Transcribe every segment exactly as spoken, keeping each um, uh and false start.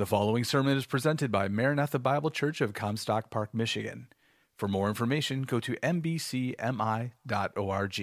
The following sermon is presented by Maranatha Bible Church of Comstock Park, Michigan. For more information, go to m b c m i dot org.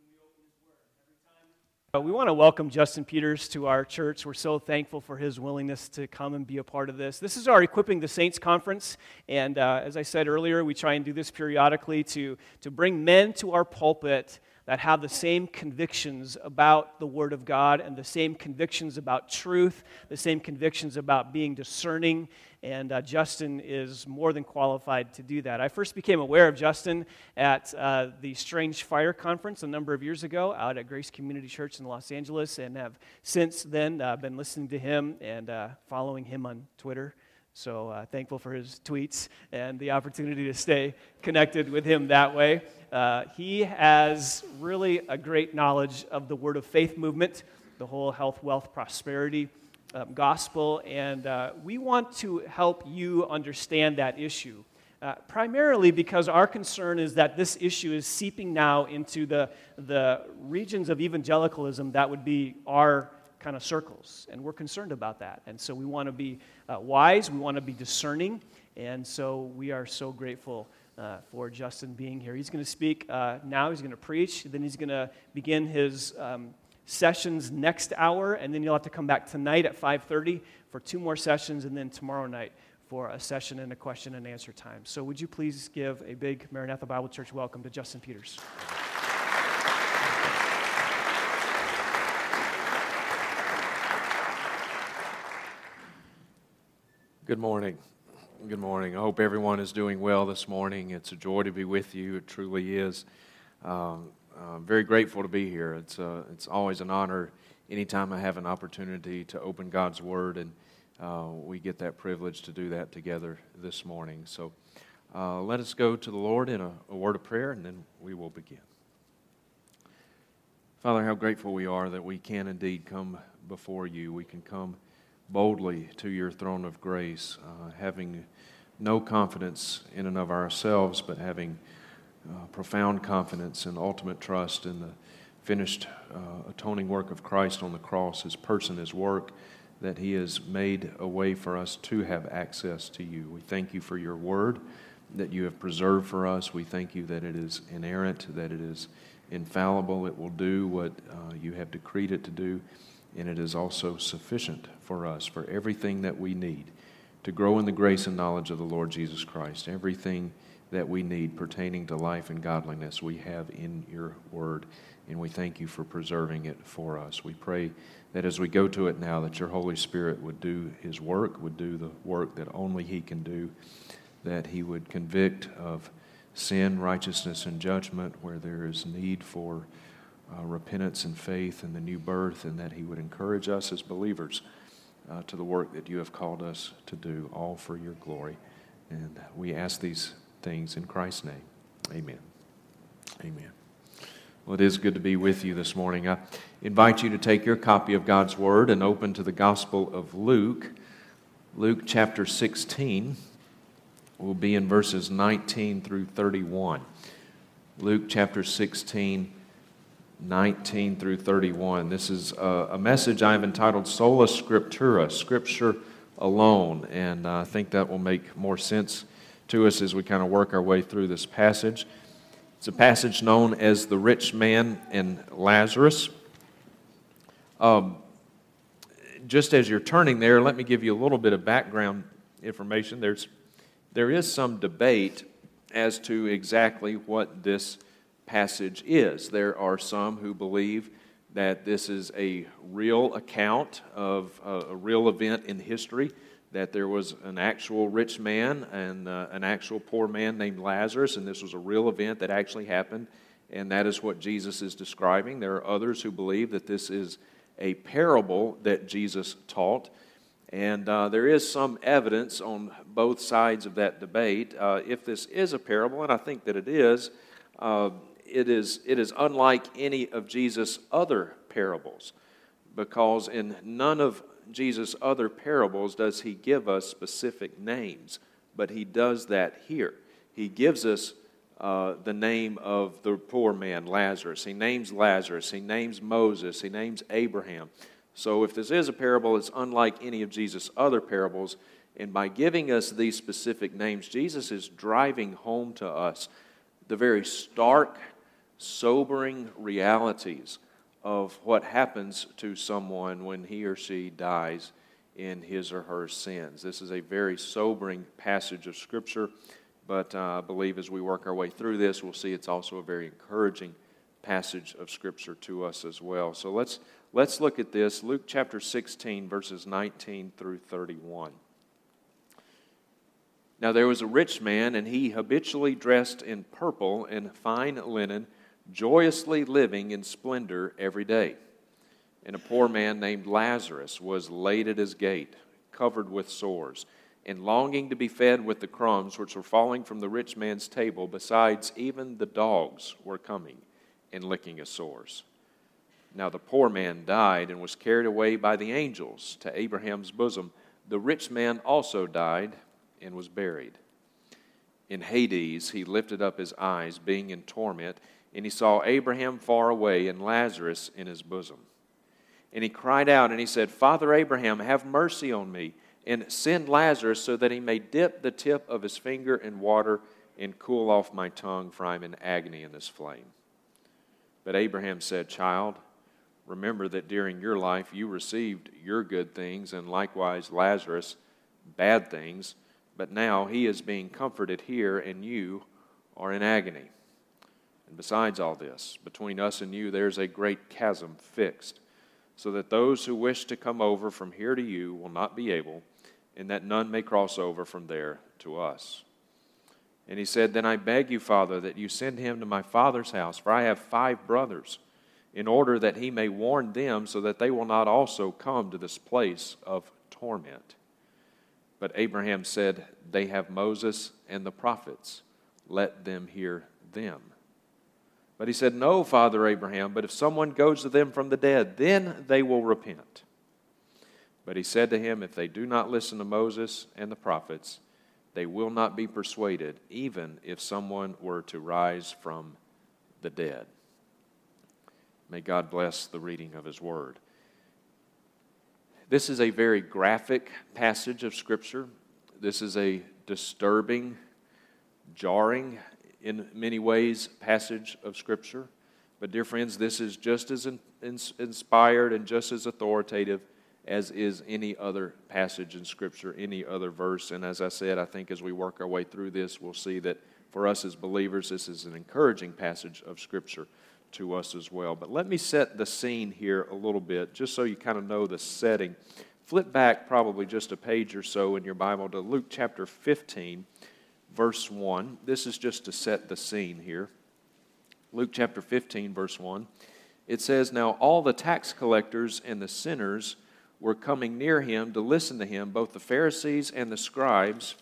Uh, We want to welcome Justin Peters to our church. We're so thankful for his willingness to come and be a part of this. This is our Equipping the Saints conference, and uh, as I said earlier, we try and do this periodically to, to bring men to our pulpit that have the same convictions about the Word of God and the same convictions about truth, the same convictions about being discerning, and uh, Justin is more than qualified to do that. I first became aware of Justin at uh, the Strange Fire Conference a number of years ago out at Grace Community Church in Los Angeles, and have since then uh, been listening to him and uh, following him on Twitter. So uh, thankful for his tweets and the opportunity to stay connected with him that way. Uh, he has really a great knowledge of the Word of Faith movement, the whole health, wealth, prosperity um, gospel, and uh, we want to help you understand that issue. Uh, primarily because our concern is that this issue is seeping now into the, the regions of evangelicalism that would be our kind of circles, and we're concerned about that. And so we want to be uh, wise, we want to be discerning, and so we are so grateful uh, for Justin being here. He's going to speak uh, now, he's going to preach, then he's going to begin his um, sessions next hour, and then you'll have to come back tonight at five thirty for two more sessions, and then tomorrow night for a session and a question and answer time. So would you please give a big Maranatha Bible Church welcome to Justin Peters. Good morning. Good morning. I hope everyone is doing well this morning. It's a joy to be with you. It truly is. Um, I'm very grateful to be here. It's uh, it's always an honor anytime I have an opportunity to open God's Word, and uh, we get that privilege to do that together this morning. So uh, let us go to the Lord in a, a word of prayer, and then we will begin. Father, how grateful we are that we can indeed come before you. We can come boldly to your throne of grace, uh, having no confidence in and of ourselves, but having uh, profound confidence and ultimate trust in the finished uh, atoning work of Christ on the cross, His person, His work, that He has made a way for us to have access to you. We thank you for your word that you have preserved for us. We thank you that it is inerrant, that it is infallible. It will do what uh, you have decreed it to do. And it is also sufficient for us, for everything that we need to grow in the grace and knowledge of the Lord Jesus Christ. Everything that we need pertaining to life and godliness we have in your word, and we thank you for preserving it for us. We pray that as we go to it now, that your Holy Spirit would do his work, would do the work that only he can do, that he would convict of sin, righteousness, and judgment where there is need for Uh, repentance and faith and the new birth, and that he would encourage us as believers uh, to the work that you have called us to do, all for your glory. And we ask these things in Christ's name. Amen. Amen. Well, it is good to be with you this morning. I invite you to take your copy of God's Word and open to the Gospel of Luke. Luke chapter sixteen will be in verses nineteen through thirty-one. Luke chapter sixteen, nineteen through thirty-one. This is a, a message I've entitled Sola Scriptura, Scripture Alone, and uh, I think that will make more sense to us as we kind of work our way through this passage. It's a passage known as the rich man and Lazarus. Um, just as you're turning there, let me give you a little bit of background information. There's there is some debate as to exactly what this passage is. There are some who believe that this is a real account of a, a real event in history, that there was an actual rich man and uh, an actual poor man named Lazarus, and this was a real event that actually happened, and that is what Jesus is describing. There are others who believe that this is a parable that Jesus taught, and uh, there is some evidence on both sides of that debate. Uh, if this is a parable, and I think that it is, uh, It is, it is unlike any of Jesus' other parables, because in none of Jesus' other parables does he give us specific names, but he does that here. He gives us uh, the name of the poor man, Lazarus. He names Lazarus. He names Moses. He names Abraham. So if this is a parable, it's unlike any of Jesus' other parables. And by giving us these specific names, Jesus is driving home to us the very stark, sobering realities of what happens to someone when he or she dies in his or her sins. This is a very sobering passage of Scripture, but uh, I believe as we work our way through this, we'll see it's also a very encouraging passage of Scripture to us as well. So let's let's look at this. Luke chapter sixteen, verses nineteen through thirty-one. Now there was a rich man, and he habitually dressed in purple and fine linen, joyously living in splendor every day. And a poor man named Lazarus was laid at his gate, covered with sores, and longing to be fed with the crumbs which were falling from the rich man's table. Besides, even the dogs were coming and licking his sores. Now the poor man died and was carried away by the angels to Abraham's bosom. The rich man also died and was buried. In Hades he lifted up his eyes, being in torment, and he saw Abraham far away and Lazarus in his bosom. And he cried out and he said, Father Abraham, have mercy on me, and send Lazarus so that he may dip the tip of his finger in water and cool off my tongue, for I am in agony in this flame. But Abraham said, Child, remember that during your life you received your good things, and likewise Lazarus bad things, but now he is being comforted here, and you are in agony. And besides all this, between us and you there is a great chasm fixed, so that those who wish to come over from here to you will not be able, and that none may cross over from there to us. And he said, Then I beg you, Father, that you send him to my father's house, for I have five brothers, in order that he may warn them, so that they will not also come to this place of torment. But Abraham said, They have Moses and the prophets. Let them hear them. But he said, No, Father Abraham, but if someone goes to them from the dead, then they will repent. But he said to him, If they do not listen to Moses and the prophets, they will not be persuaded, even if someone were to rise from the dead. May God bless the reading of his word. This is a very graphic passage of Scripture. This is a disturbing, jarring, in many ways, passage of Scripture. But dear friends, this is just as in, in, inspired and just as authoritative as is any other passage in Scripture, any other verse. And as I said, I think as we work our way through this, we'll see that for us as believers, this is an encouraging passage of Scripture to us as well. But let me set the scene here a little bit, just so you kind of know the setting. Flip back probably just a page or so in your Bible to Luke chapter fifteen, verse one. This is just to set the scene here. Luke chapter fifteen, verse one. It says, Now all the tax collectors and the sinners were coming near him to listen to him. Both the Pharisees and the scribes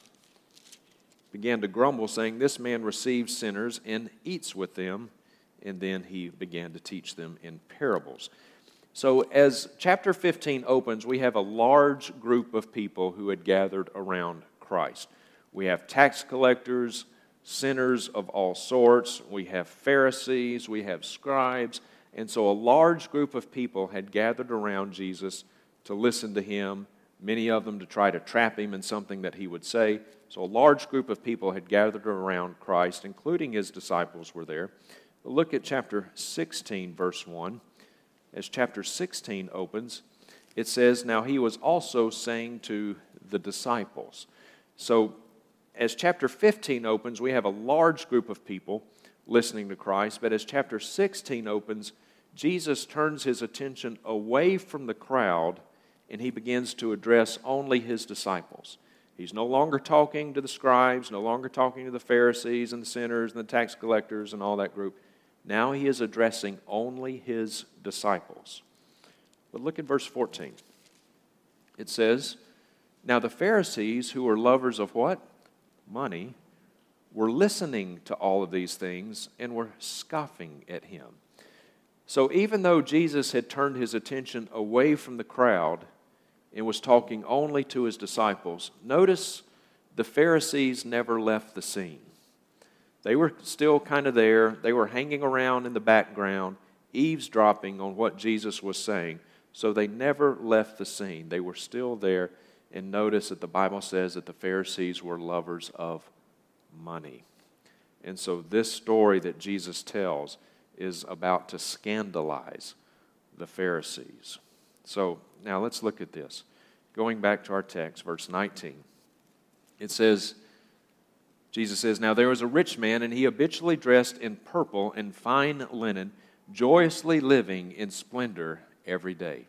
began to grumble, saying, This man receives sinners and eats with them. And then he began to teach them in parables. So as chapter fifteen opens, we have a large group of people who had gathered around Christ. We have tax collectors, sinners of all sorts. We have Pharisees. We have scribes. And so a large group of people had gathered around Jesus to listen to him, many of them to try to trap him in something that he would say. So a large group of people had gathered around Christ, including his disciples were there. Look at chapter sixteen, verse one. As chapter sixteen opens, it says, Now he was also saying to the disciples. So as chapter fifteen opens, we have a large group of people listening to Christ. But as chapter sixteen opens, Jesus turns his attention away from the crowd and he begins to address only his disciples. He's no longer talking to the scribes, no longer talking to the Pharisees and the sinners and the tax collectors and all that group. Now he is addressing only his disciples. But look at verse fourteen. It says, Now the Pharisees, who were lovers of what? Money, were listening to all of these things and were scoffing at him. So even though Jesus had turned his attention away from the crowd and was talking only to his disciples, notice the Pharisees never left the scene. They were still kind of there. They were hanging around in the background, eavesdropping on what Jesus was saying. So they never left the scene. They were still there. And notice that the Bible says that the Pharisees were lovers of money. And so this story that Jesus tells is about to scandalize the Pharisees. So now let's look at this. Going back to our text, verse nineteen. It says, Jesus says, "Now there was a rich man, and he habitually dressed in purple and fine linen, joyously living in splendor every day."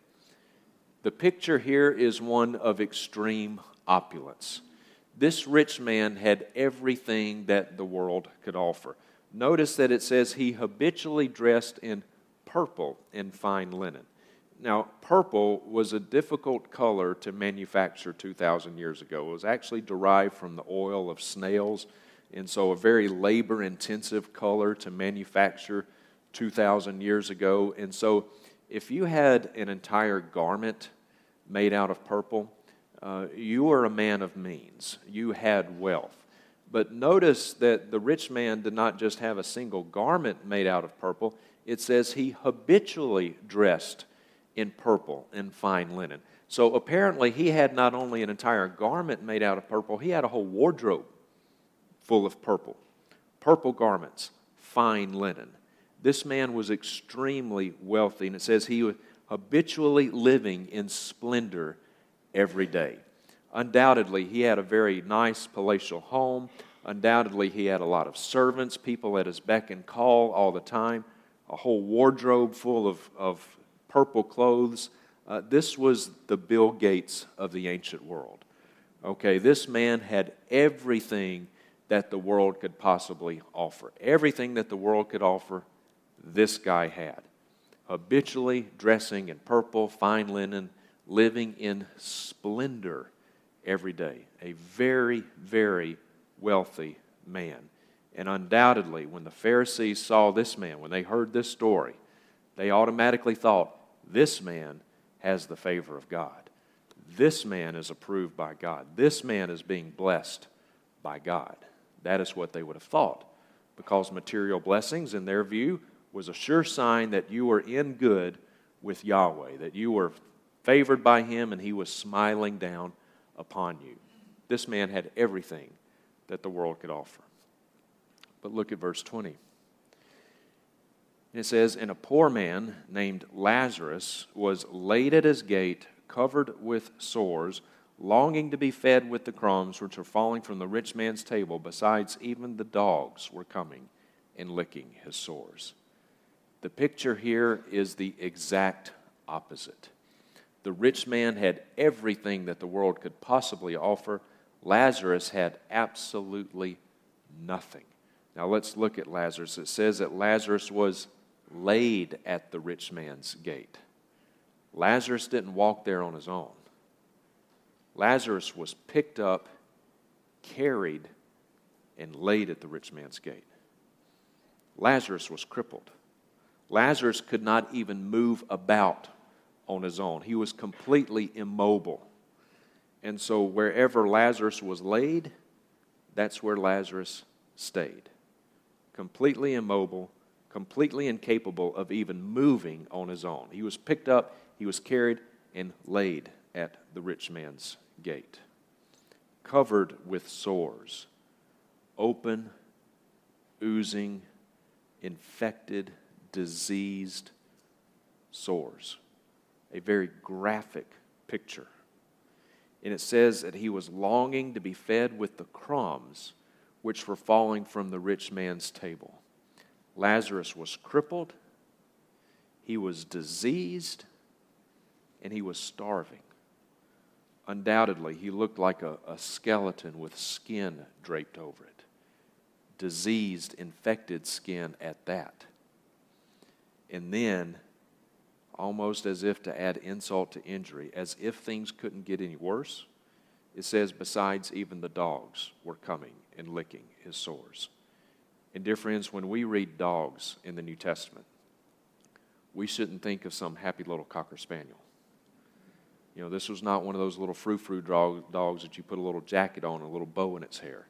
The picture here is one of extreme opulence. This rich man had everything that the world could offer. Notice that it says he habitually dressed in purple and fine linen. Now, purple was a difficult color to manufacture two thousand years ago. It was actually derived from the oil of snails, and so a very labor-intensive color to manufacture two thousand years ago. And so if you had an entire garment made out of purple, uh, you were a man of means. You had wealth. But notice that the rich man did not just have a single garment made out of purple. It says he habitually dressed in purple and fine linen. So apparently he had not only an entire garment made out of purple, he had a whole wardrobe full of purple. Purple garments, fine linen. This man was extremely wealthy, and it says he was habitually living in splendor every day. Undoubtedly, he had a very nice palatial home. Undoubtedly, he had a lot of servants, people at his beck and call all the time, a whole wardrobe full of, of purple clothes. Uh, this was the Bill Gates of the ancient world. Okay, this man had everything that the world could possibly offer. Everything that the world could offer, this guy had. Habitually dressing in purple, fine linen, living in splendor every day. A very, very wealthy man. And undoubtedly, when the Pharisees saw this man, when they heard this story, they automatically thought, this man has the favor of God. This man is approved by God. This man is being blessed by God. That is what they would have thought, because material blessings, in their view, was a sure sign that you were in good with Yahweh, that you were favored by Him and He was smiling down upon you. This man had everything that the world could offer. But look at verse twenty. It says, "And a poor man named Lazarus was laid at his gate, covered with sores, longing to be fed with the crumbs which were falling from the rich man's table. Besides, even the dogs were coming and licking his sores." The picture here is the exact opposite. The rich man had everything that the world could possibly offer. Lazarus had absolutely nothing. Now let's look at Lazarus. It says that Lazarus was laid at the rich man's gate. Lazarus didn't walk there on his own. Lazarus was picked up, carried, and laid at the rich man's gate. Lazarus was crippled. Lazarus could not even move about on his own. He was completely immobile. And so wherever Lazarus was laid, that's where Lazarus stayed. Completely immobile, completely incapable of even moving on his own. He was picked up, he was carried, and laid at the rich man's gate. Covered with sores, open, oozing, infected, diseased sores. A very graphic picture. And it says that he was longing to be fed with the crumbs which were falling from the rich man's table. Lazarus was crippled, he was diseased, and he was starving. Undoubtedly, he looked like a, a skeleton with skin draped over it. Diseased, infected skin at that. And then, almost as if to add insult to injury, as if things couldn't get any worse, it says, besides, even the dogs were coming and licking his sores. And dear friends, when we read dogs in the New Testament, we shouldn't think of some happy little Cocker Spaniel. You know, this was not one of those little frou-frou dog, dogs that you put a little jacket on and a little bow in its hair.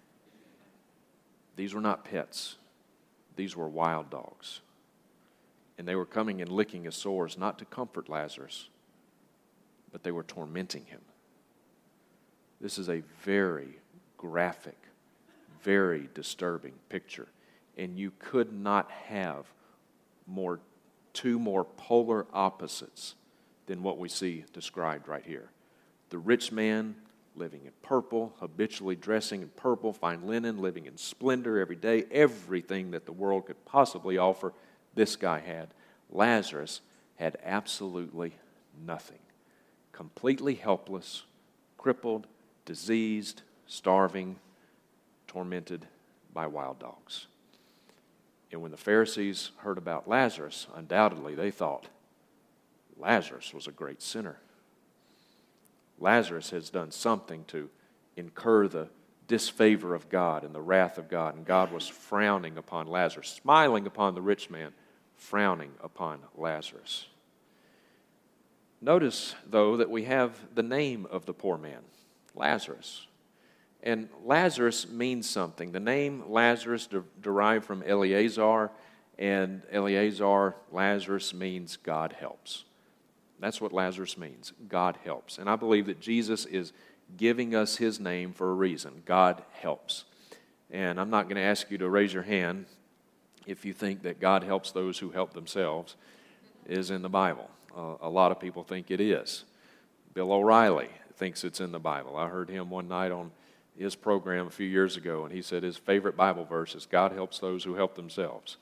These were not pets. These were wild dogs. And they were coming and licking his sores, not to comfort Lazarus, but they were tormenting him. This is a very graphic, very disturbing picture. And you could not have more two more polar opposites than what we see described right here. The rich man living in purple, habitually dressing in purple, fine linen, living in splendor every day, everything that the world could possibly offer, this guy had. Lazarus had absolutely nothing. Completely helpless, crippled, diseased, starving, tormented by wild dogs. And when the Pharisees heard about Lazarus, undoubtedly they thought, Lazarus was a great sinner. Lazarus has done something to incur the disfavor of God and the wrath of God. And God was frowning upon Lazarus, smiling upon the rich man, frowning upon Lazarus. Notice, though, that we have the name of the poor man, Lazarus. And Lazarus means something. The name Lazarus de- derived from Eleazar, and Eleazar, Lazarus, means God helps. That's what Lazarus means, God helps. And I believe that Jesus is giving us his name for a reason, God helps. And I'm not going to ask you to raise your hand if you think that God helps those who help themselves is in the Bible. Uh, a lot of people think it is. Bill O'Reilly thinks it's in the Bible. I heard him one night on his program a few years ago, and he said his favorite Bible verse is, God helps those who help themselves.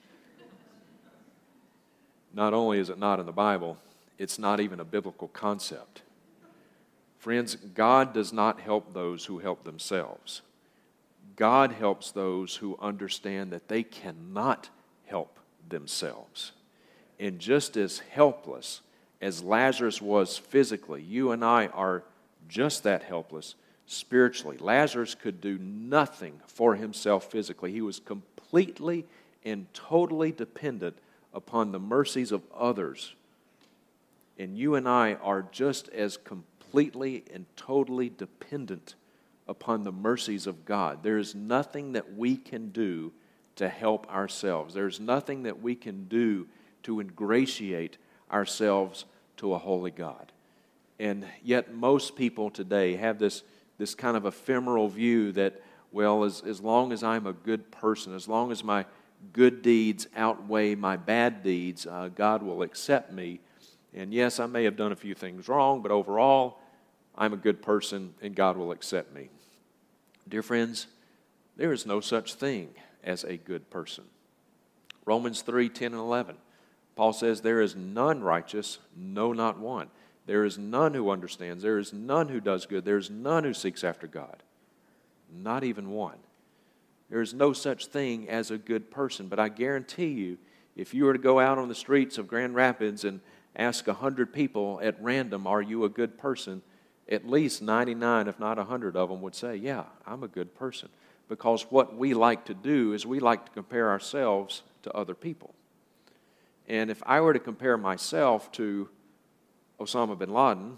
Not only is it not in the Bible, it's not even a biblical concept. Friends, God does not help those who help themselves. God helps those who understand that they cannot help themselves. And just as helpless as Lazarus was physically, you and I are just that helpless spiritually. Lazarus could do nothing for himself physically. He was completely and totally dependent upon the mercies of others. And you and I are just as completely and totally dependent upon the mercies of God. There is nothing that we can do to help ourselves. There's nothing that we can do to ingratiate ourselves to a holy God. And yet most people today have this, this kind of ephemeral view that, well, as, as long as I'm a good person, as long as my good deeds outweigh my bad deeds, uh, God will accept me. And yes, I may have done a few things wrong, but overall, I'm a good person and God will accept me. Dear friends, there is no such thing as a good person. Romans three, ten, and eleven. Paul says, there is none righteous, no, not one. There is none who understands. There is none who does good. There is none who seeks after God. Not even one. There is no such thing as a good person. But I guarantee you, if you were to go out on the streets of Grand Rapids and ask a hundred people at random, are you a good person? At least ninety-nine, if not a hundred of them would say, yeah, I'm a good person. Because what we like to do is we like to compare ourselves to other people. And if I were to compare myself to Osama bin Laden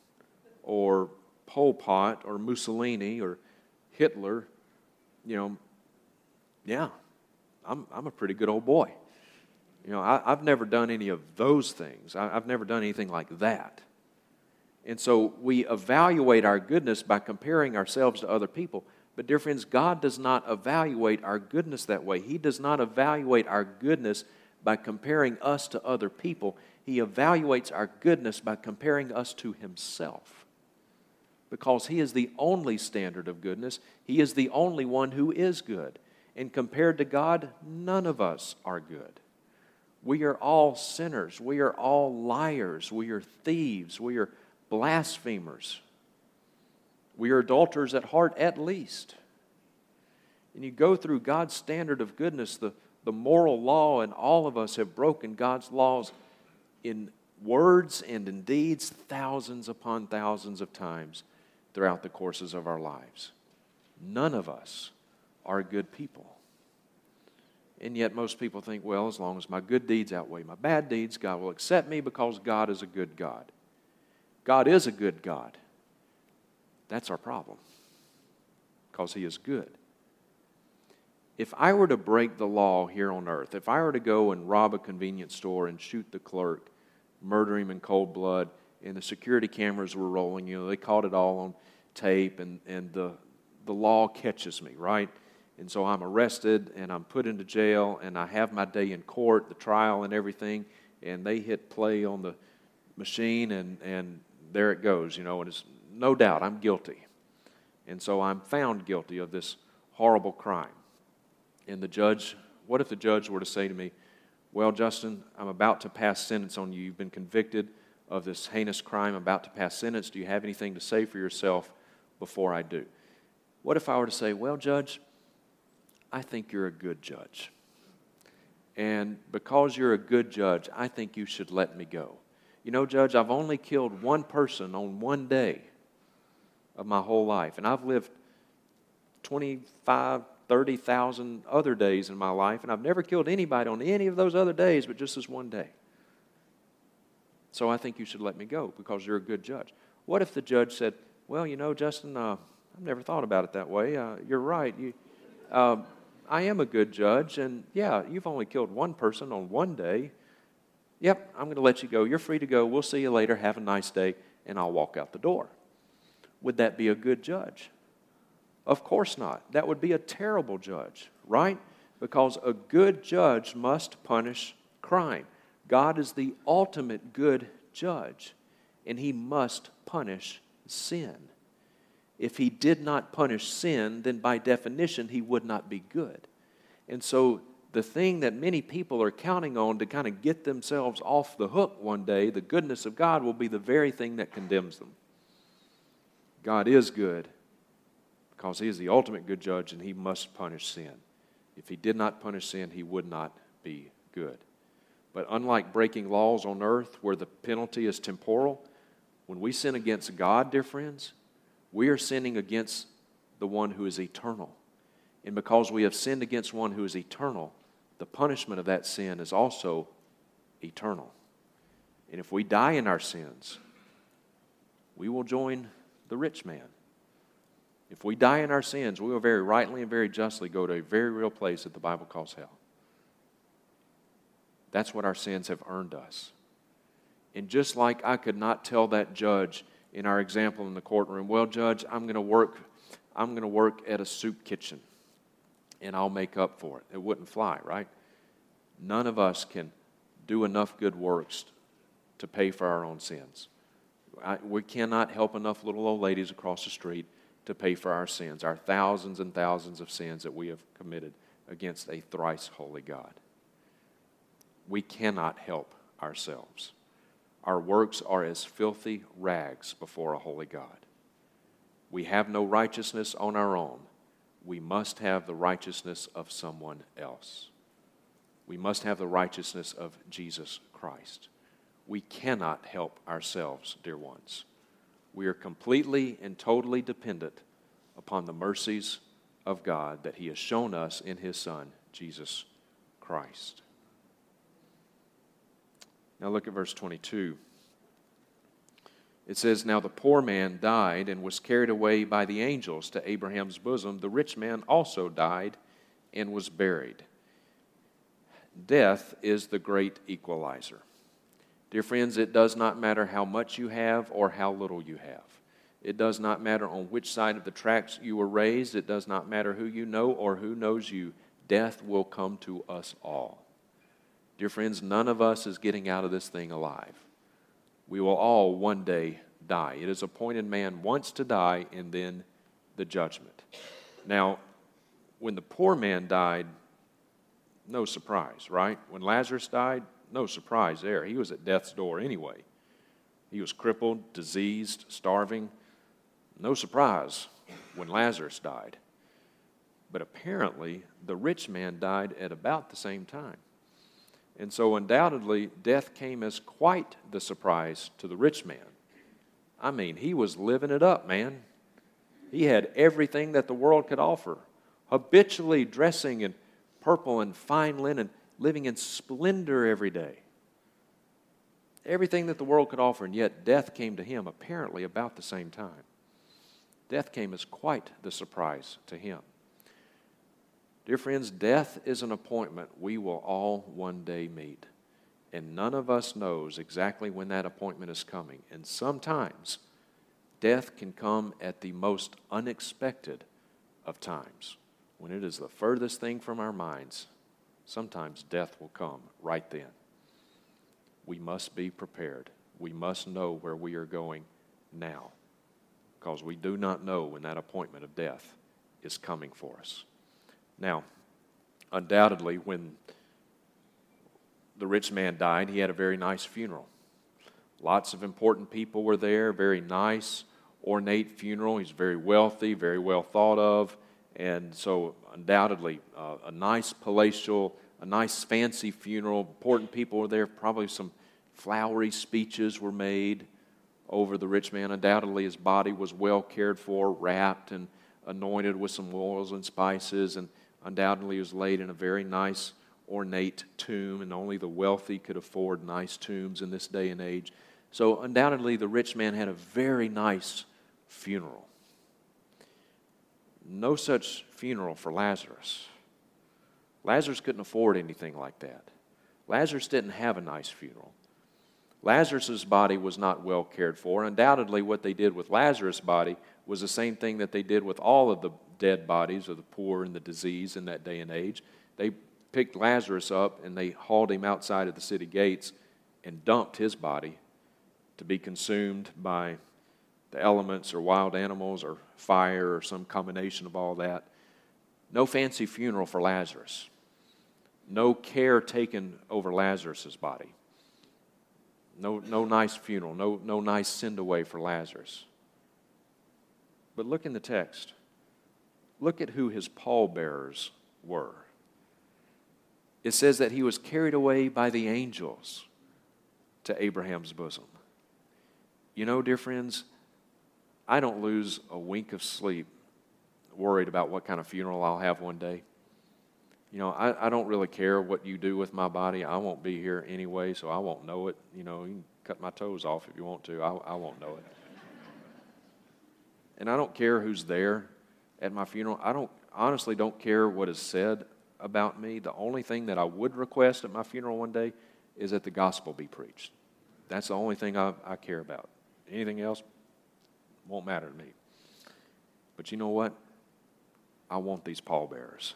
or Pol Pot or Mussolini or Hitler, you know, yeah, I'm, I'm a pretty good old boy. You know, I, I've never done any of those things. I, I've never done anything like that. And so we evaluate our goodness by comparing ourselves to other people. But dear friends, God does not evaluate our goodness that way. He does not evaluate our goodness by comparing us to other people. He evaluates our goodness by comparing us to Himself. Because He is the only standard of goodness. He is the only one who is good. And compared to God, none of us are good. We are all sinners. We are all liars. We are thieves. We are blasphemers. We are adulterers at heart at least. And you go through God's standard of goodness, the, the moral law, and all of us have broken God's laws in words and in deeds thousands upon thousands of times throughout the courses of our lives. None of us are good people. And yet most people think, well, as long as my good deeds outweigh my bad deeds, God will accept me because God is a good God. God is a good God. That's our problem, because He is good. if I were to break the law here on earth, if I were to go and rob a convenience store and shoot the clerk, murder him in cold blood, and the security cameras were rolling, you know, they caught it all on tape, and, and the, the law catches me, right? And so I'm arrested, and I'm put into jail, and I have my day in court, the trial and everything, and they hit play on the machine, and, and there it goes, you know, and it's no doubt I'm guilty. And so I'm found guilty of this horrible crime. And the judge, what if the judge were to say to me, well, Justin, I'm about to pass sentence on you. You've been convicted of this heinous crime. I'm about to pass sentence. Do you have anything to say for yourself before I do? What if I were to say, well, Judge, I think you're a good judge. And because you're a good judge, I think you should let me go. You know, Judge, I've only killed one person on one day of my whole life. And I've lived twenty-five, thirty thousand other days in my life, and I've never killed anybody on any of those other days, but just this one day. So I think you should let me go because you're a good judge. What if the judge said, well, you know, Justin, uh, I've never thought about it that way. Uh, you're right. You, uh, I am a good judge, and yeah, you've only killed one person on one day. Yep, I'm going to let you go. You're free to go. We'll see you later. Have a nice day, and I'll walk out the door. Would that be a good judge? Of course not. That would be a terrible judge, right? Because a good judge must punish crime. God is the ultimate good judge, and He must punish sin. If He did not punish sin, then by definition, He would not be good. And so the thing that many people are counting on to kind of get themselves off the hook one day, the goodness of God, will be the very thing that condemns them. God is good because He is the ultimate good judge, and He must punish sin. If He did not punish sin, He would not be good. But unlike breaking laws on earth where the penalty is temporal, when we sin against God, dear friends, we are sinning against the one who is eternal. And because we have sinned against one who is eternal, the punishment of that sin is also eternal. And if we die in our sins, we will join the rich man. If we die in our sins, we will very rightly and very justly go to a very real place that the Bible calls hell. That's what our sins have earned us. And just like I could not tell that judge in our example in the courtroom, well, Judge, I'm going to work, I'm going to work at a soup kitchen, and I'll make up for it. It wouldn't fly, right? None of us can do enough good works to pay for our own sins. I, we cannot help enough little old ladies across the street to pay for our sins, our thousands and thousands of sins that we have committed against a thrice holy God. We cannot help ourselves. Our works are as filthy rags before a holy God. We have no righteousness on our own. We must have the righteousness of someone else. We must have the righteousness of Jesus Christ. We cannot help ourselves, dear ones. We are completely and totally dependent upon the mercies of God that He has shown us in His Son, Jesus Christ. Now look at verse twenty-two. It says, now the poor man died and was carried away by the angels to Abraham's bosom. The rich man also died and was buried. Death is the great equalizer. Dear friends, it does not matter how much you have or how little you have. It does not matter on which side of the tracks you were raised. It does not matter who you know or who knows you. Death will come to us all. Dear friends, none of us is getting out of this thing alive. We will all one day die. It is appointed man once to die and then the judgment. Now, when the poor man died, no surprise, right? When Lazarus died, no surprise there. He was at death's door anyway. He was crippled, diseased, starving. No surprise when Lazarus died. But apparently, the rich man died at about the same time. And so undoubtedly, death came as quite the surprise to the rich man. I mean, he was living it up, man. He had everything that the world could offer, habitually dressing in purple and fine linen, living in splendor every day. Everything that the world could offer, and yet death came to him apparently about the same time. Death came as quite the surprise to him. Dear friends, death is an appointment we will all one day meet. And none of us knows exactly when that appointment is coming. And sometimes death can come at the most unexpected of times. When it is the furthest thing from our minds, sometimes death will come right then. We must be prepared. We must know where we are going now, because we do not know when that appointment of death is coming for us. Now, undoubtedly, when the rich man died, he had a very nice funeral. Lots of important people were there, very nice, ornate funeral. He's very wealthy, very well thought of, and so undoubtedly uh, a nice palatial, a nice fancy funeral. Important people were there. Probably some flowery speeches were made over the rich man. Undoubtedly his body was well cared for, wrapped and anointed with some oils and spices, and undoubtedly he was laid in a very nice ornate tomb, and only the wealthy could afford nice tombs in this day and age. So undoubtedly the rich man had a very nice funeral. No such funeral for Lazarus. Lazarus couldn't afford anything like that. Lazarus didn't have a nice funeral. Lazarus' body was not well cared for. Undoubtedly what they did with Lazarus' body was the same thing that they did with all of the dead bodies of the poor and the diseased in that day and age. They picked Lazarus up and they hauled him outside of the city gates and dumped his body to be consumed by the elements or wild animals or fire or some combination of all that. No fancy funeral for Lazarus. No care taken over Lazarus' body. No, no nice funeral, no, no nice send away for Lazarus. But look in the text. Look at who his pallbearers were. It says that he was carried away by the angels to Abraham's bosom. You know, dear friends, I don't lose a wink of sleep worried about what kind of funeral I'll have one day. You know, I, I don't really care what you do with my body. I won't be here anyway, so I won't know it. You know, you can cut my toes off if you want to. I, I won't know it. And I don't care who's there at my funeral. I don't honestly don't care what is said about me. The only thing that I would request at my funeral one day is that the gospel be preached. That's the only thing I, I care about. Anything else won't matter to me. But you know what? I want these pallbearers.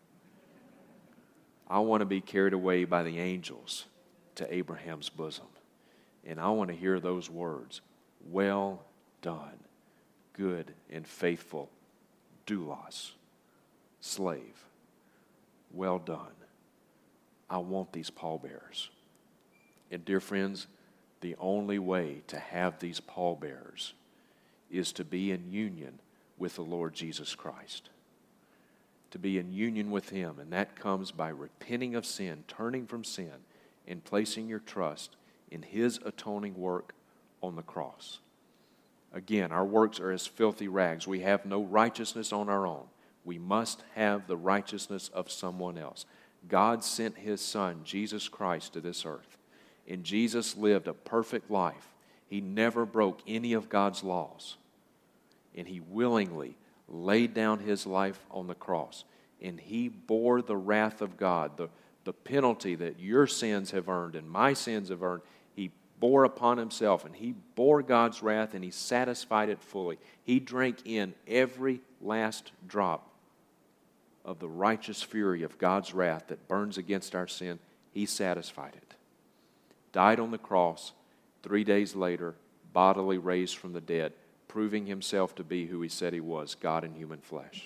I want to be carried away by the angels to Abraham's bosom. And I want to hear those words, well done, good and faithful doulos, slave. Well done. I want these pallbearers. And dear friends, the only way to have these pallbearers is to be in union with the Lord Jesus Christ. To be in union with Him, and that comes by repenting of sin, turning from sin, and placing your trust in His atoning work on the cross. Again, our works are as filthy rags. We have no righteousness on our own. We must have the righteousness of someone else. God sent His Son, Jesus Christ, to this earth. And Jesus lived a perfect life. He never broke any of God's laws. And He willingly laid down His life on the cross. And He bore the wrath of God, the, the penalty that your sins have earned and my sins have earned. He bore upon Himself, and He bore God's wrath, and He satisfied it fully. He drank in every last drop of the righteous fury of God's wrath that burns against our sin. He satisfied it. Died on the cross, three days later, bodily raised from the dead, proving Himself to be who He said He was, God in human flesh.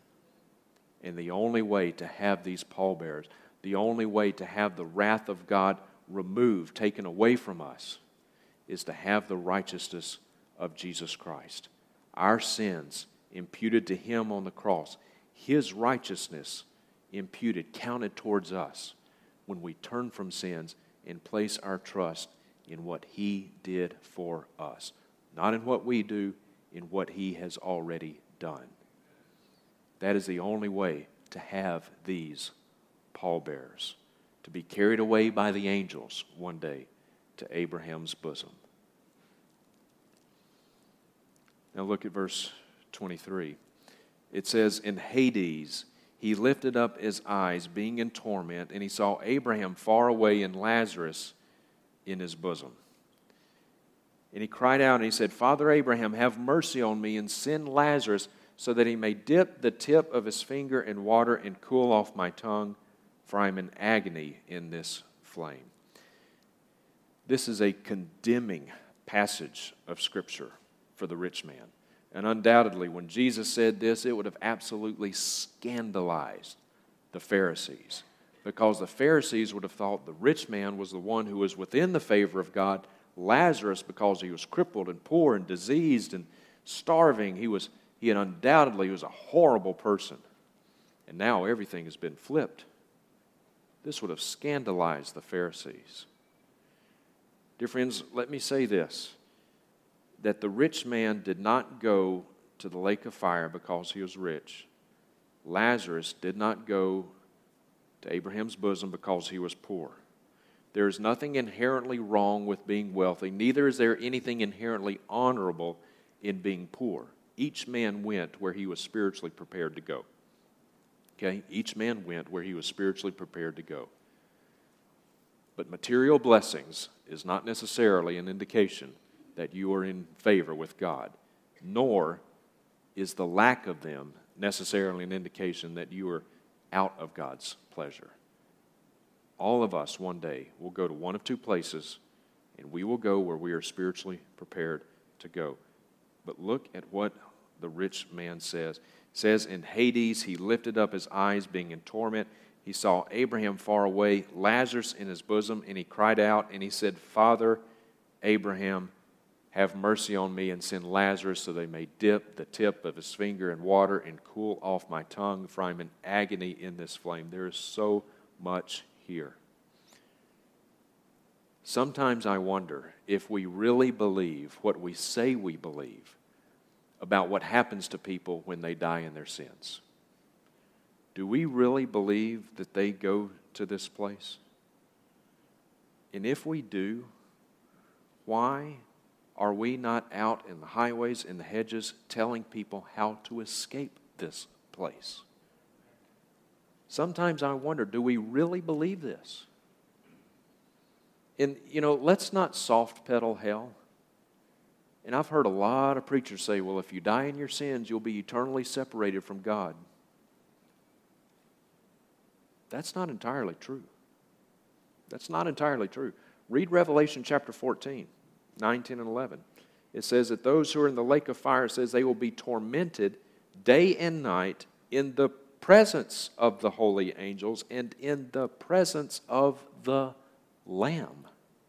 And the only way to have these pallbearers, the only way to have the wrath of God removed, taken away from us, is to have the righteousness of Jesus Christ. Our sins imputed to Him on the cross, His righteousness imputed, counted towards us when we turn from sins and place our trust in what He did for us. Not in what we do, in what He has already done. That is the only way to have these pallbearers, to be carried away by the angels one day to Abraham's bosom. Now look at verse twenty-three. It says, in Hades he lifted up his eyes, being in torment, and he saw Abraham far away and Lazarus in his bosom. And he cried out and he said, Father Abraham, have mercy on me and send Lazarus so that he may dip the tip of his finger in water and cool off my tongue, for I am in agony in this flame. This is a condemning passage of Scripture for the rich man. And undoubtedly, when Jesus said this, it would have absolutely scandalized the Pharisees, because the Pharisees would have thought the rich man was the one who was within the favor of God. Lazarus, because he was crippled and poor and diseased and starving, he was he had undoubtedly was a horrible person. And now everything has been flipped. This would have scandalized the Pharisees. Dear friends, let me say this, that the rich man did not go to the lake of fire because he was rich. Lazarus did not go to Abraham's bosom because he was poor. There is nothing inherently wrong with being wealthy. Neither is there anything inherently honorable in being poor. Each man went where he was spiritually prepared to go. Okay? Each man went where he was spiritually prepared to go. But material blessings is not necessarily an indication that you are in favor with God, nor is the lack of them necessarily an indication that you are out of God's pleasure. All of us one day will go to one of two places, and we will go where we are spiritually prepared to go. But look at what the rich man says. It says, in Hades he lifted up his eyes, being in torment. He saw Abraham far away, Lazarus in his bosom, and he cried out, and he said, Father Abraham, have mercy on me and send Lazarus so they may dip the tip of his finger in water and cool off my tongue, for I am in agony in this flame. There is so much here. Sometimes I wonder if we really believe what we say we believe about what happens to people when they die in their sins. Do we really believe that they go to this place? And if we do, why are we not out in the highways and the hedges telling people how to escape this place? Sometimes I wonder, do we really believe this? And, you know, let's not soft pedal hell. And I've heard a lot of preachers say, well, if you die in your sins, you'll be eternally separated from God. That's not entirely true. That's not entirely true. Read Revelation chapter fourteen, nine, ten, and eleven. It says that those who are in the lake of fire, it says they will be tormented day and night in the presence of the holy angels and in the presence of the Lamb.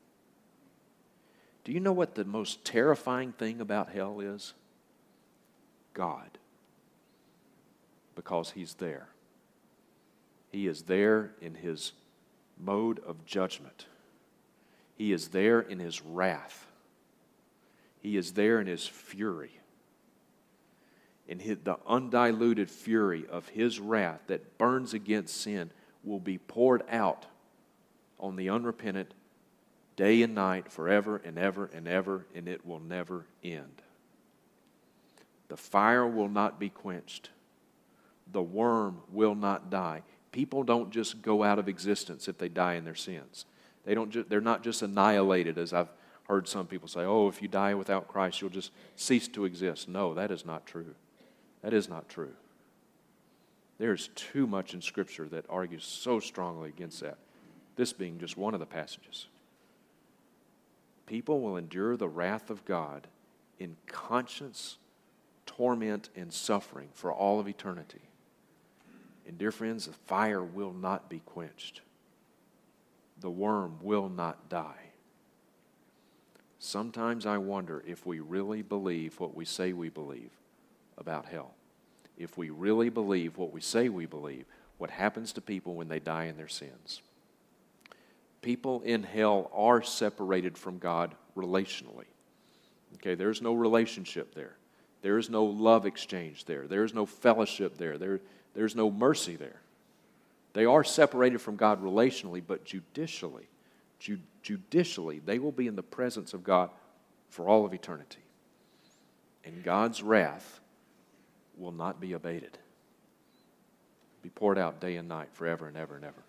Do you know what the most terrifying thing about hell is? God. Because He's there. He is there in His mode of judgment. He is there in His wrath. He is there in His fury. And his, the undiluted fury of His wrath that burns against sin will be poured out on the unrepentant day and night, forever and ever and ever, and it will never end. The fire will not be quenched. The worm will not die. People don't just go out of existence if they die in their sins. They don't. Ju- they're not just annihilated, as I've heard some people say, oh, if you die without Christ, you'll just cease to exist. No, that is not true. That is not true. There's too much in Scripture that argues so strongly against that. This being just one of the passages. People will endure the wrath of God in conscience, torment, and suffering for all of eternity. And dear friends, the fire will not be quenched. The worm will not die. Sometimes I wonder if we really believe what we say we believe about hell. If we really believe what we say we believe, what happens to people when they die in their sins. People in hell are separated from God relationally. Okay, there's no relationship there. There is no love exchange there. There is no fellowship there. There, there's no mercy there. They are separated from God relationally, but judicially, ju- judicially, they will be in the presence of God for all of eternity. And God's wrath will not be abated. be poured out day and night, forever and ever and ever.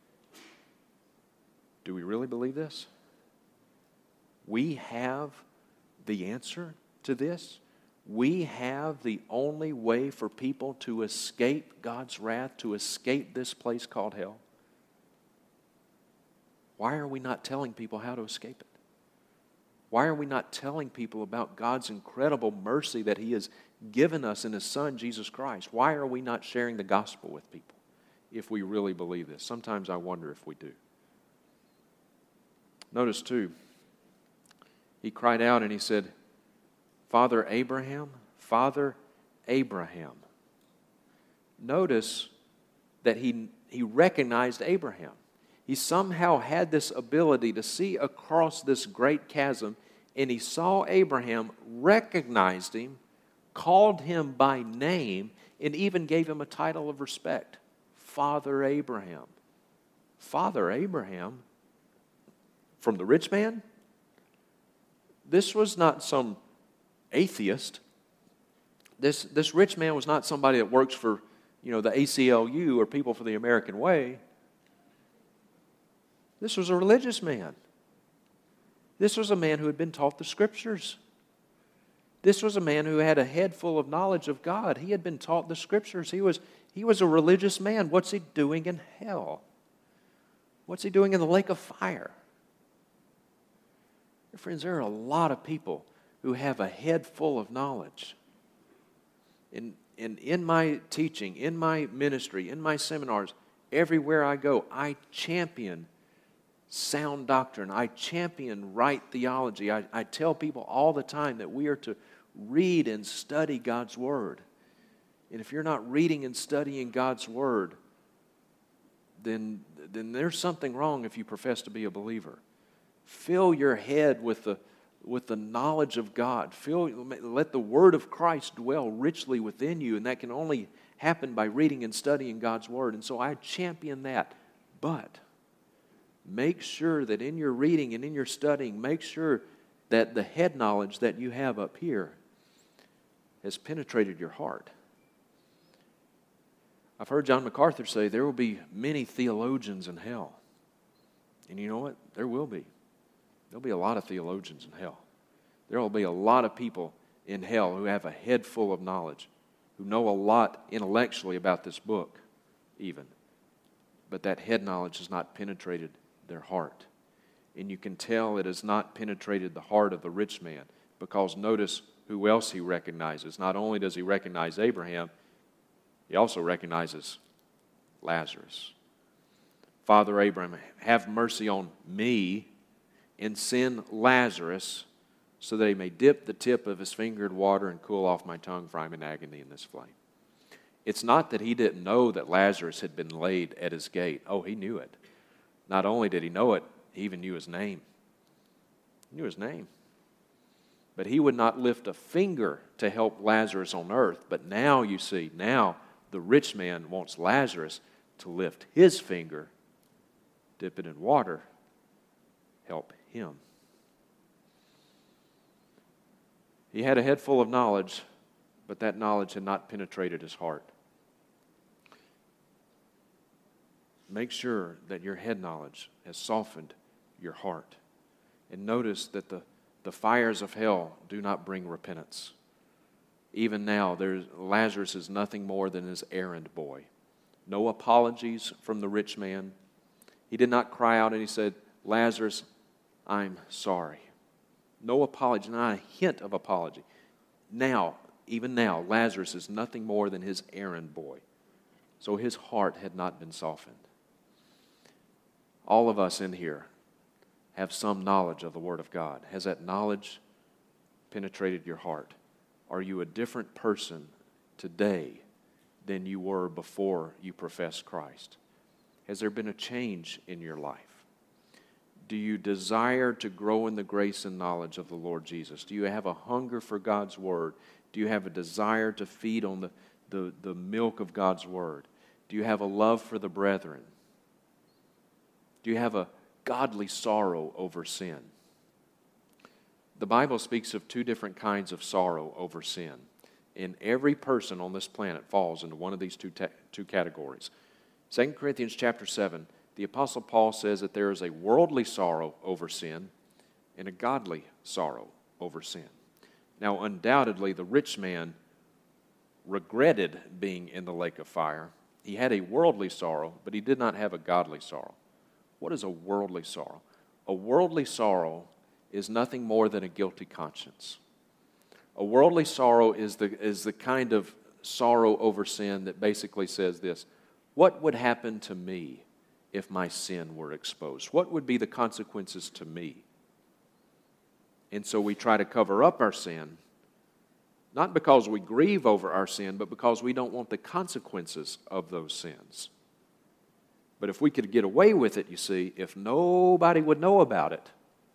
Do we really believe this? We have the answer to this. We have the only way for people to escape God's wrath, to escape this place called hell. Why are we not telling people how to escape it? Why are we not telling people about God's incredible mercy that He has given us in His Son, Jesus Christ? Why are we not sharing the gospel with people if we really believe this? Sometimes I wonder if we do. Notice too, he cried out and he said, Father Abraham, Father Abraham. Notice that he, he recognized Abraham. He somehow had this ability to see across this great chasm, and he saw Abraham, recognized him, called him by name, and even gave him a title of respect. Father Abraham. Father Abraham? From the rich man? This was not some atheist. This, this rich man was not somebody that works for, you know, the A C L U or People for the American Way. This was a religious man. This was a man who had been taught the Scriptures. This was a man who had a head full of knowledge of God. He had been taught the Scriptures. He was, he was a religious man. What's he doing in hell? What's he doing in the lake of fire? Friends, there are a lot of people who have a head full of knowledge. In, in, in my teaching, in my ministry, in my seminars, everywhere I go, I champion sound doctrine. I champion right theology. I, I tell people all the time that we are to read and study God's Word. And if you're not reading and studying God's Word, then, then there's something wrong if you profess to be a believer. Fill your head with the, with the knowledge of God. Fill, let the Word of Christ dwell richly within you, and that can only happen by reading and studying God's Word. And so I champion that. But make sure that in your reading and in your studying, make sure that the head knowledge that you have up here has penetrated your heart. I've heard John MacArthur say there will be many theologians in hell. And you know what? There will be. There'll be a lot of theologians in hell. There will be a lot of people in hell who have a head full of knowledge, who know a lot intellectually about this book, even. But that head knowledge has not penetrated their heart. And you can tell it has not penetrated the heart of the rich man, because notice who else he recognizes. Not only does he recognize Abraham, he also recognizes Lazarus. Father Abraham, have mercy on me, and send Lazarus so that he may dip the tip of his finger in water and cool off my tongue, for I'm in agony in this flame. It's not that he didn't know that Lazarus had been laid at his gate. Oh, he knew it. Not only did he know it, he even knew his name. He knew his name. But he would not lift a finger to help Lazarus on earth. But now, you see, now the rich man wants Lazarus to lift his finger, dip it in water, help him. He had a head full of knowledge, but that knowledge had not penetrated his heart. Make sure that your head knowledge has softened your heart. And notice that the, the fires of hell do not bring repentance. Even now, there's, Lazarus is nothing more than his errand boy. No apologies from the rich man. He did not cry out and he said, Lazarus, I'm sorry. No apology, not a hint of apology. Now, even now, Lazarus is nothing more than his errand boy. So his heart had not been softened. All of us in here have some knowledge of the Word of God. Has that knowledge penetrated your heart? Are you a different person today than you were before you professed Christ? Has there been a change in your life? Do you desire to grow in the grace and knowledge of the Lord Jesus? Do you have a hunger for God's Word? Do you have a desire to feed on the, the, the milk of God's Word? Do you have a love for the brethren? Do you have a godly sorrow over sin? The Bible speaks of two different kinds of sorrow over sin. And every person on this planet falls into one of these two, te- two categories. Second Corinthians chapter seven, the Apostle Paul says that there is a worldly sorrow over sin and a godly sorrow over sin. Now, undoubtedly, the rich man regretted being in the lake of fire. He had a worldly sorrow, but he did not have a godly sorrow. What is a worldly sorrow? A worldly sorrow is nothing more than a guilty conscience. A worldly sorrow is the, is the kind of sorrow over sin that basically says this: what would happen to me if my sin were exposed? What would be the consequences to me? And so we try to cover up our sin, not because we grieve over our sin, but because we don't want the consequences of those sins. But if we could get away with it, you see, if nobody would know about it,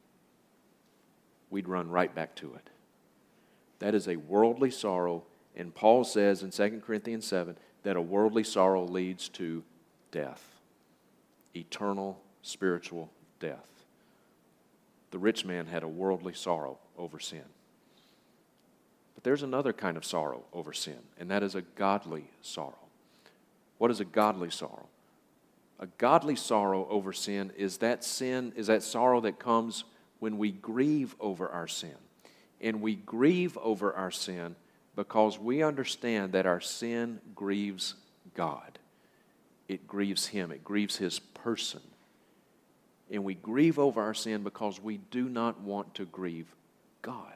we'd run right back to it. That is a worldly sorrow, and Paul says in Second Corinthians seven that a worldly sorrow leads to death, eternal spiritual death. The rich man had a worldly sorrow over sin. But there's another kind of sorrow over sin, and that is a godly sorrow. What is a godly sorrow? A godly sorrow over sin is that sin, is that sorrow that comes when we grieve over our sin. And we grieve over our sin because we understand that our sin grieves God. It grieves Him. It grieves His person. And we grieve over our sin because we do not want to grieve God.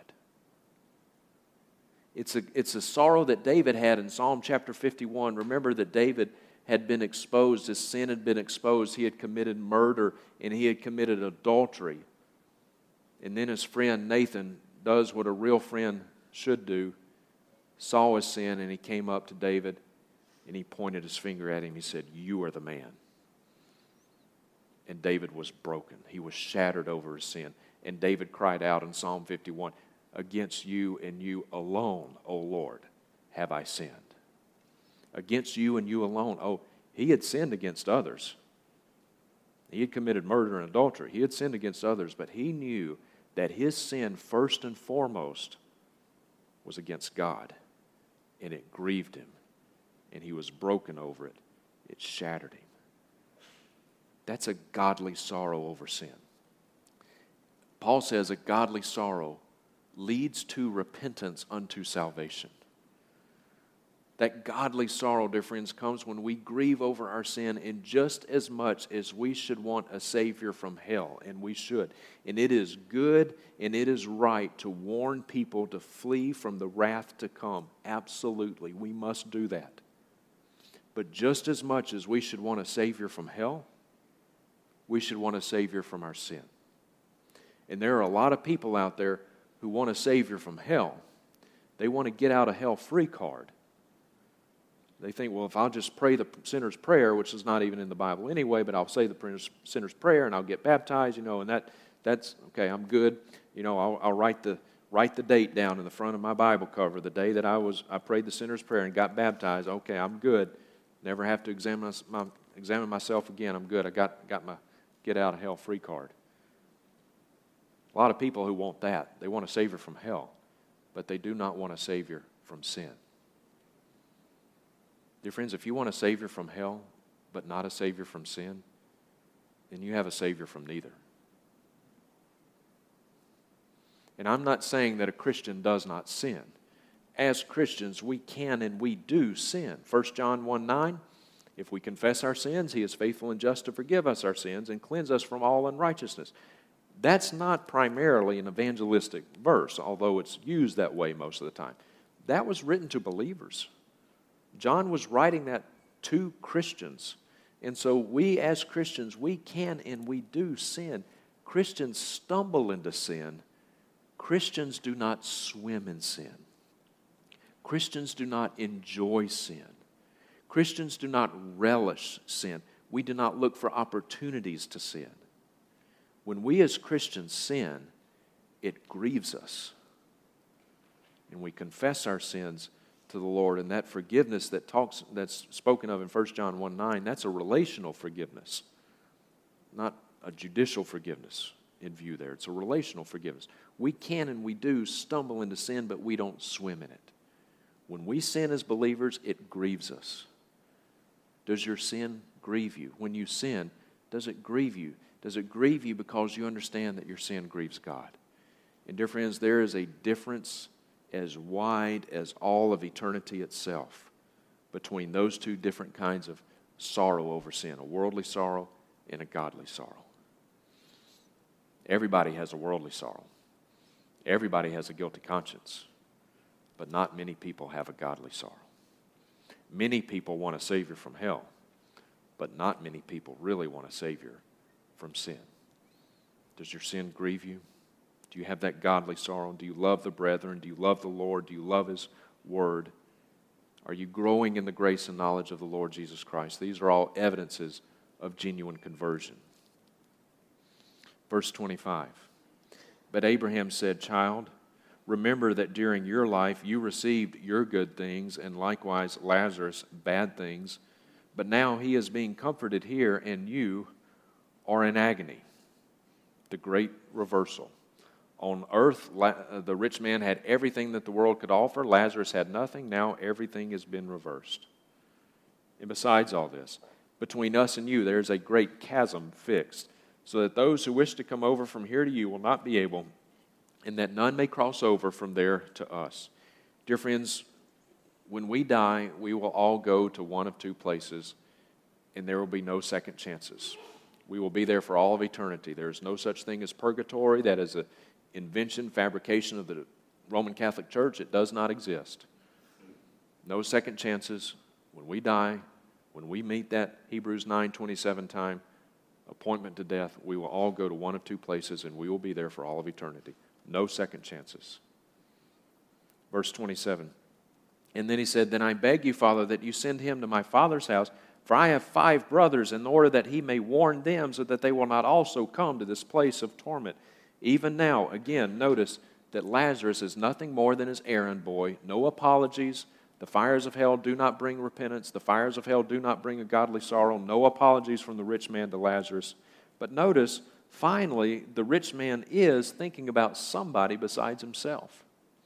It's a, it's a sorrow that David had in Psalm chapter fifty-one. Remember that David had been exposed. His sin had been exposed. He had committed murder and he had committed adultery. And then his friend Nathan does what a real friend should do, saw his sin, and he came up to David and he pointed his finger at him. He said, "You are the man." And David was broken. He was shattered over his sin. And David cried out in Psalm fifty-one, "Against you and you alone, O Lord, have I sinned." Against you and you alone. Oh, he had sinned against others. He had committed murder and adultery. He had sinned against others, but he knew that his sin, first and foremost, was against God. And it grieved him. And he was broken over it. It shattered him. That's a godly sorrow over sin. Paul says a godly sorrow leads to repentance unto salvation. That godly sorrow, dear friends, comes when we grieve over our sin in just as much as we should want a Savior from hell, and we should. And it is good and it is right to warn people to flee from the wrath to come. Absolutely, we must do that. But just as much as we should want a Savior from hell, we should want a Savior from our sin. And there are a lot of people out there who want a Savior from hell. They want to get out a hell-free card. They think, well, if I'll just pray the sinner's prayer, which is not even in the Bible anyway, but I'll say the sinner's prayer and I'll get baptized, you know, and that that's, okay, I'm good. You know, I'll, I'll write the write the date down in the front of my Bible cover, the day that I was I prayed the sinner's prayer and got baptized. Okay, I'm good. Never have to examine my, examine myself again. I'm good. I got got my get out of hell free card. A lot of people who want that, they want a Savior from hell, but they do not want a Savior from sin. Dear friends, if you want a Savior from hell, but not a Savior from sin, then you have a Savior from neither. And I'm not saying that a Christian does not sin. As Christians, we can and we do sin. First John one nine, if we confess our sins, He is faithful and just to forgive us our sins and cleanse us from all unrighteousness. That's not primarily an evangelistic verse, although it's used that way most of the time. That was written to believers. John was writing that to Christians. And so we as Christians, we can and we do sin. Christians stumble into sin. Christians do not swim in sin. Christians do not enjoy sin. Christians do not relish sin. We do not look for opportunities to sin. When we as Christians sin, it grieves us. And we confess our sins to the Lord. And that forgiveness that talks that's spoken of in First John one nine, that's a relational forgiveness, not a judicial forgiveness in view there. It's a relational forgiveness. We can and we do stumble into sin, but we don't swim in it. When we sin as believers, it grieves us. Does your sin grieve you? When you sin, does it grieve you? Does it grieve you because you understand that your sin grieves God? And dear friends, there is a difference as wide as all of eternity itself between those two different kinds of sorrow over sin, a worldly sorrow and a godly sorrow. Everybody has a worldly sorrow. Everybody has a guilty conscience. But not many people have a godly sorrow. Many people want a Savior from hell, but not many people really want a Savior from sin. Does your sin grieve you? Do you have that godly sorrow? Do you love the brethren? Do you love the Lord? Do you love His Word? Are you growing in the grace and knowledge of the Lord Jesus Christ? These are all evidences of genuine conversion. Verse twenty-five. But Abraham said, Child, remember that during your life you received your good things, and likewise Lazarus bad things. But now he is being comforted here, and you are in agony. The great reversal. On earth, the rich man had everything that the world could offer. Lazarus had nothing. Now everything has been reversed. And besides all this, between us and you there is a great chasm fixed, so that those who wish to come over from here to you will not be able, and that none may cross over from there to us. Dear friends, when we die, we will all go to one of two places, and there will be no second chances. We will be there for all of eternity. There is no such thing as purgatory. That is an invention, fabrication of the Roman Catholic Church. It does not exist. No second chances. When we die, when we meet that Hebrews nine twenty-seven time appointment to death, we will all go to one of two places, and we will be there for all of eternity. No second chances. Verse twenty-seven. And then he said, Then I beg you, Father, that you send him to my father's house, for I have five brothers, in order that he may warn them, so that they will not also come to this place of torment. Even now, again, notice that Lazarus is nothing more than his errand boy. No apologies. The fires of hell do not bring repentance. The fires of hell do not bring a godly sorrow. No apologies from the rich man to Lazarus. But notice, finally, the rich man is thinking about somebody besides himself.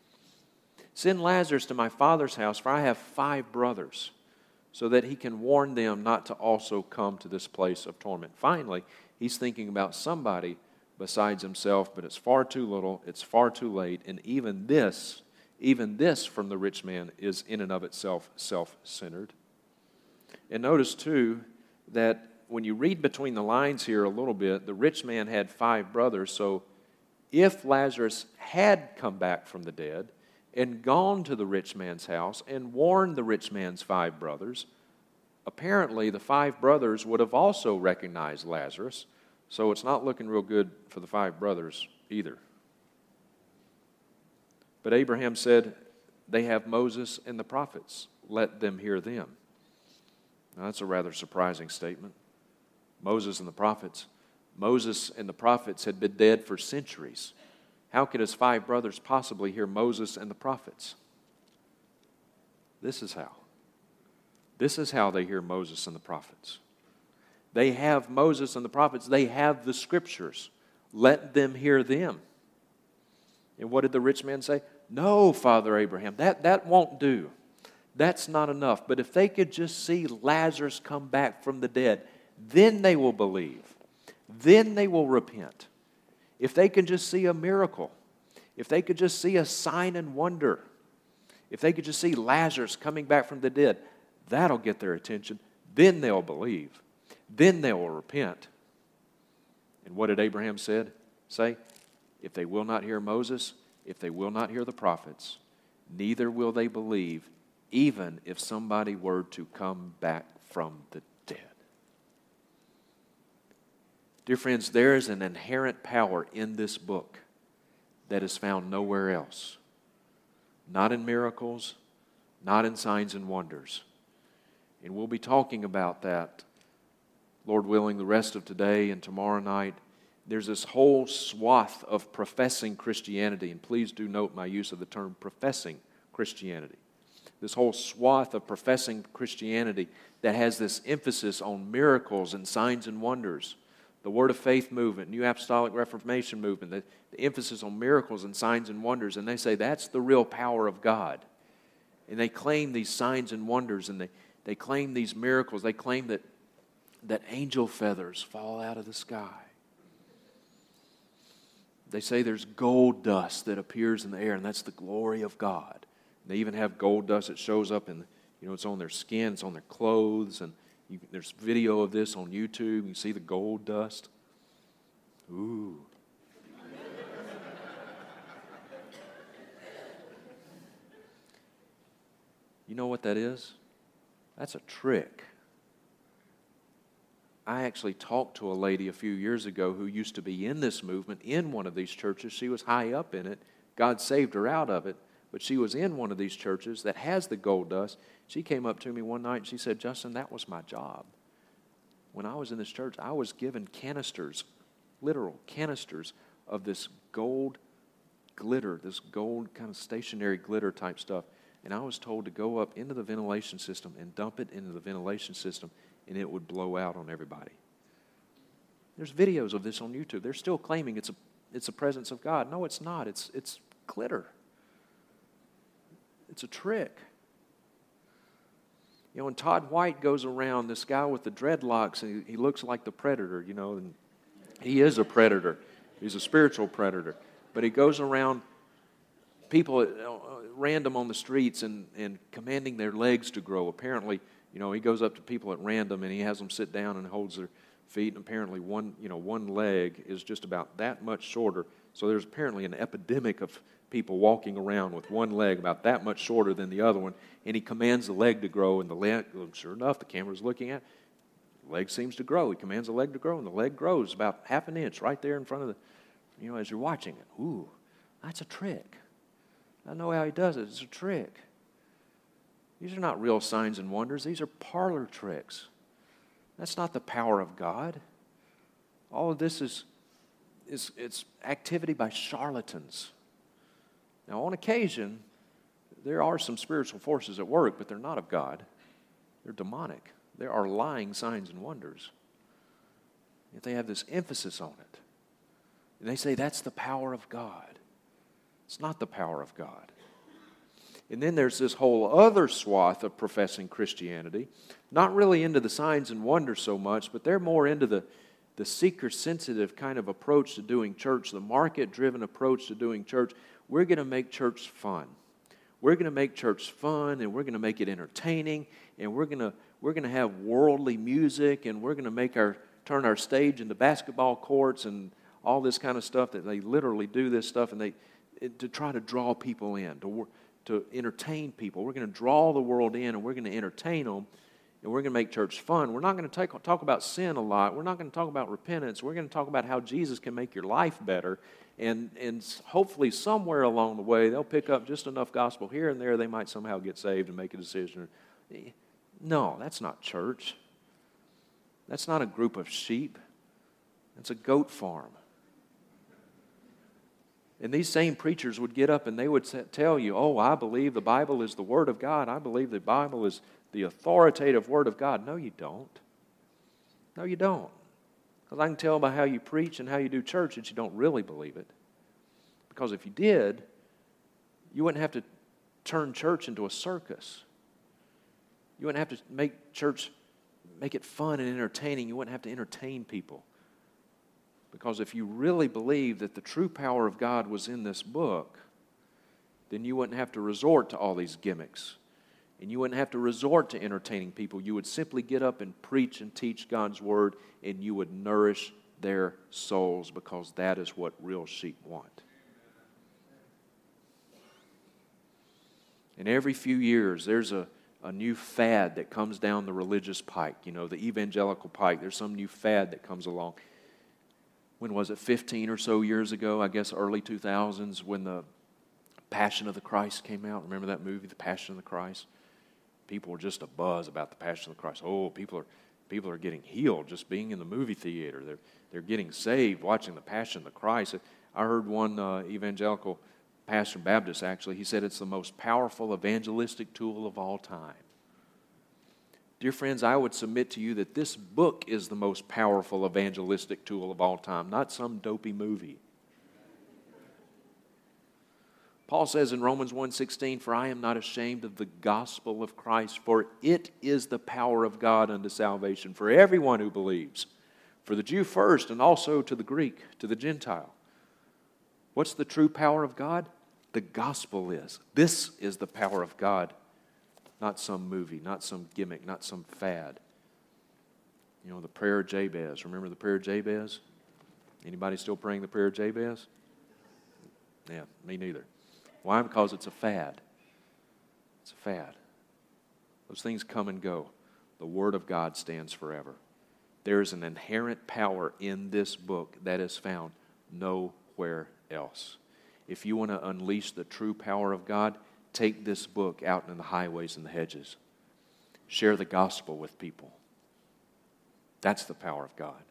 Send Lazarus to my father's house, for I have five brothers, so that he can warn them not to also come to this place of torment. Finally, he's thinking about somebody besides himself, but it's far too little, it's far too late, and even this, even this from the rich man is in and of itself self-centered. And notice too that when you read between the lines here a little bit, the rich man had five brothers, so if Lazarus had come back from the dead and gone to the rich man's house and warned the rich man's five brothers, apparently the five brothers would have also recognized Lazarus, so it's not looking real good for the five brothers either. But Abraham said, they have Moses and the prophets. Let them hear them. Now that's a rather surprising statement. Moses and the prophets. Moses and the prophets had been dead for centuries. How could his five brothers possibly hear Moses and the prophets? This is how. This is how they hear Moses and the prophets. They have Moses and the prophets. They have the scriptures. Let them hear them. And what did the rich man say? No, Father Abraham, that, that won't do. That's not enough. But if they could just see Lazarus come back from the dead, then they will believe. Then they will repent. If they can just see a miracle, if they could just see a sign and wonder, if they could just see Lazarus coming back from the dead, that'll get their attention. Then they'll believe. Then they will repent. And what did Abraham said? Say, if they will not hear Moses, if they will not hear the prophets, neither will they believe, even if somebody were to come back from the dead. Dear friends, there is an inherent power in this book that is found nowhere else. Not in miracles, not in signs and wonders. And we'll be talking about that, Lord willing, the rest of today and tomorrow night. There's this whole swath of professing Christianity, and please do note my use of the term professing Christianity. This whole swath of professing Christianity that has this emphasis on miracles and signs and wonders. The Word of Faith movement, New Apostolic Reformation movement, the, the emphasis on miracles and signs and wonders, and they say that's the real power of God. And they claim these signs and wonders, and they, they claim these miracles. They claim that, that angel feathers fall out of the sky. They say there's gold dust that appears in the air, and that's the glory of God. They even have gold dust that shows up in, you know, it's on their skin, it's on their clothes, and you, there's video of this on YouTube. You see the gold dust. Ooh. You know what that is? That's a trick. I actually talked to a lady a few years ago who used to be in this movement in one of these churches. She was high up in it. God saved her out of it. But she was in one of these churches that has the gold dust. She came up to me one night and she said, Justin, that was my job. When I was in this church, I was given canisters, literal canisters of this gold glitter, this gold kind of stationary glitter type stuff. And I was told to go up into the ventilation system and dump it into the ventilation system, and it would blow out on everybody. There's videos of this on YouTube. They're still claiming it's a it's a presence of God. No, it's not. It's it's glitter. It's a trick. You know, when Todd White goes around, this guy with the dreadlocks, and he, he looks like the Predator, you know, and he is a predator. He's a spiritual predator. But he goes around people at, uh, random on the streets and, and commanding their legs to grow. Apparently, you know, he goes up to people at random and he has them sit down and holds their feet. And apparently one, you know, one leg is just about that much shorter. So there's apparently an epidemic of people walking around with one leg about that much shorter than the other one. And he commands the leg to grow, and the leg, sure enough, the camera's looking at, the leg seems to grow. He commands the leg to grow, and the leg grows about half an inch right there in front of the, you know, as you're watching it. Ooh, that's a trick. I know how he does it. It's a trick. These are not real signs and wonders. These are parlor tricks. That's not the power of God. All of this is, is it's activity by charlatans. Now, on occasion, there are some spiritual forces at work, but they're not of God. They're demonic. There are lying signs and wonders. Yet they have this emphasis on it. And they say that's the power of God. It's not the power of God. And then there's this whole other swath of professing Christianity, not really into the signs and wonders so much, but they're more into the, the seeker-sensitive kind of approach to doing church, the market-driven approach to doing church. We're going to make church fun. We're going to make church fun, and we're going to make it entertaining, and we're going to we're going to have worldly music, and we're going to make our turn our stage into basketball courts and all this kind of stuff. That they literally do this stuff, and they it, to try to draw people in, to to entertain people. We're going to draw the world in, and we're going to entertain them, and we're going to make church fun. We're not going to take, talk about sin a lot. We're not going to talk about repentance. We're going to talk about how Jesus can make your life better. And, and hopefully somewhere along the way, they'll pick up just enough gospel here and there, they might somehow get saved and make a decision. No, that's not church. That's not a group of sheep. That's a goat farm. And these same preachers would get up and they would tell you, oh, I believe the Bible is the Word of God. I believe the Bible is the authoritative Word of God. No, you don't. No, you don't. Because I can tell by how you preach and how you do church that you don't really believe it. Because if you did, you wouldn't have to turn church into a circus. You wouldn't have to make church, make it fun and entertaining. You wouldn't have to entertain people. Because if you really believe that the true power of God was in this book, then you wouldn't have to resort to all these gimmicks. And you wouldn't have to resort to entertaining people. You would simply get up and preach and teach God's Word, and you would nourish their souls, because that is what real sheep want. And every few years, there's a, a new fad that comes down the religious pike, you know, the evangelical pike. There's some new fad that comes along. When was it, fifteen or so years ago, I guess early two thousands, when the Passion of the Christ came out. Remember that movie, The Passion of the Christ? People were just abuzz about the Passion of the Christ. Oh, people are people are getting healed just being in the movie theater. They're they're getting saved watching the Passion of the Christ. I heard one uh, evangelical pastor, Baptist actually, he said it's the most powerful evangelistic tool of all time. Dear friends, I would submit to you that this book is the most powerful evangelistic tool of all time, not some dopey movie. Paul says in Romans one sixteen, "For I am not ashamed of the gospel of Christ, for it is the power of God unto salvation for everyone who believes, for the Jew first and also to the Greek, to the Gentile." What's the true power of God? The gospel is. This is the power of God, not some movie, not some gimmick, not some fad. You know, the prayer of Jabez. Remember the prayer of Jabez? Anybody still praying the prayer of Jabez? Yeah, me neither. Why? Because it's a fad. It's a fad. Those things come and go. The Word of God stands forever. There is an inherent power in this book that is found nowhere else. If you want to unleash the true power of God, take this book out in the highways and the hedges. Share the gospel with people. That's the power of God.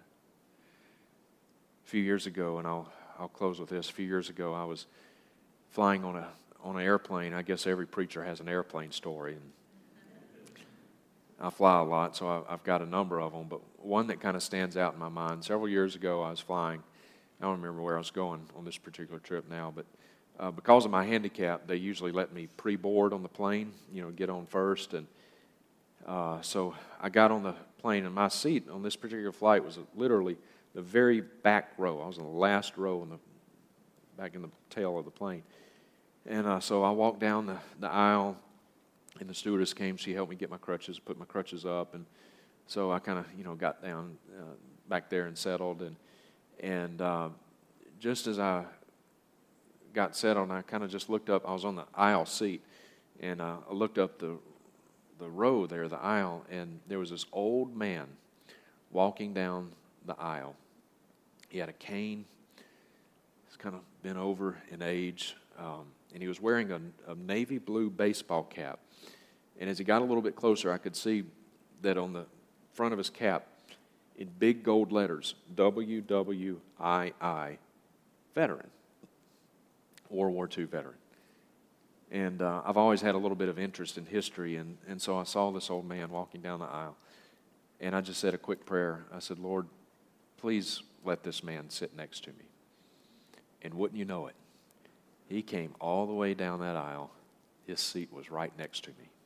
A few years ago, and I'll I'll close with this. A few years ago, I was flying on a on an airplane. I guess every preacher has an airplane story, and I fly a lot, so I, I've got a number of them. But one that kind of stands out in my mind. Several years ago, I was flying. I don't remember where I was going on this particular trip now, but uh, because of my handicap, they usually let me pre-board on the plane. You know, get on first, and uh, so I got on the plane, and my seat on this particular flight was literally the very back row. I was in the last row in the back in the tail of the plane. And uh, so I walked down the, the aisle, and the stewardess came. She helped me get my crutches, put my crutches up. And so I kind of, you know, got down uh, back there and settled. And, and uh, just as I got settled, I kind of just looked up. I was on the aisle seat, and uh, I looked up the, the row there, the aisle, and there was this old man walking down the aisle. He had a cane. He's kind of been over in age, um, and he was wearing a, a navy blue baseball cap. And as he got a little bit closer, I could see that on the front of his cap, in big gold letters, W W I I, veteran, World War Two veteran. And uh, I've always had a little bit of interest in history, and, and so I saw this old man walking down the aisle, and I just said a quick prayer. I said, "Lord, please let this man sit next to me." And wouldn't you know it, he came all the way down that aisle. His seat was right next to me.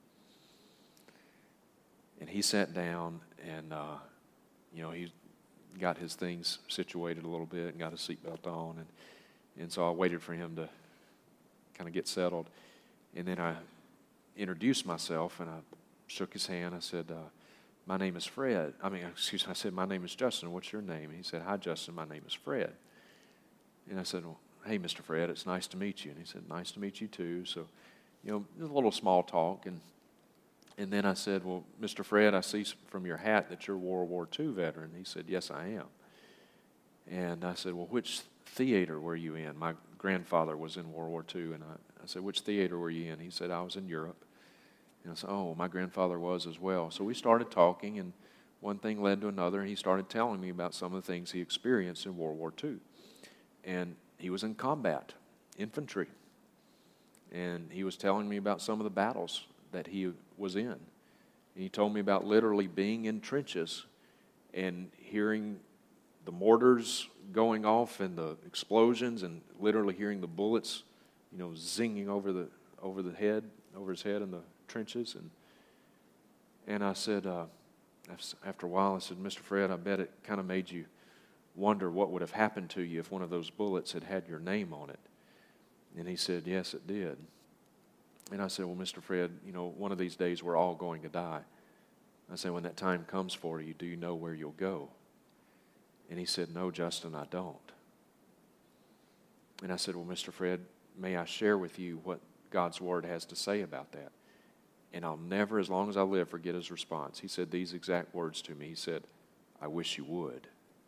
And he sat down, and, uh, you know, he got his things situated a little bit and got his seatbelt on. And, and so I waited for him to kind of get settled. And then I introduced myself, and I shook his hand. I said, uh, "My name is Fred." I mean, excuse me, I said, "My name is Justin. What's your name?" And he said, "Hi, Justin. My name is Fred." And I said, "Well, hey, Mister Fred, it's nice to meet you." And he said, "Nice to meet you too." So, you know, a little small talk. And and then I said, "Well, Mister Fred, I see from your hat that you're a World War Two veteran." He said, "Yes, I am." And I said, "Well, which theater were you in?" My grandfather was in World War Two. And I, I said, "Which theater were you in?" He said, "I was in Europe." And I said, "Oh, my grandfather was as well." So we started talking, and one thing led to another, and he started telling me about some of the things he experienced in World War Two. And he was in combat, infantry. And he was telling me about some of the battles that he was in. And he told me about literally being in trenches and hearing the mortars going off and the explosions, and literally hearing the bullets, you know, zinging over the over the head, over his head in the trenches. And and I said, uh, after a while, I said, "Mister Fred, I bet it kind of made you wonder what would have happened to you if one of those bullets had had your name on it." And he said, "Yes, it did." And I said, "Well, Mister Fred, you know, one of these days we're all going to die." I said, "When that time comes for you, do you know where you'll go?" And he said, "No, Justin, I don't." And I said, "Well, Mister Fred, may I share with you what God's Word has to say about that?" And I'll never, as long as I live, forget his response. He said these exact words to me. He said, "I wish you would."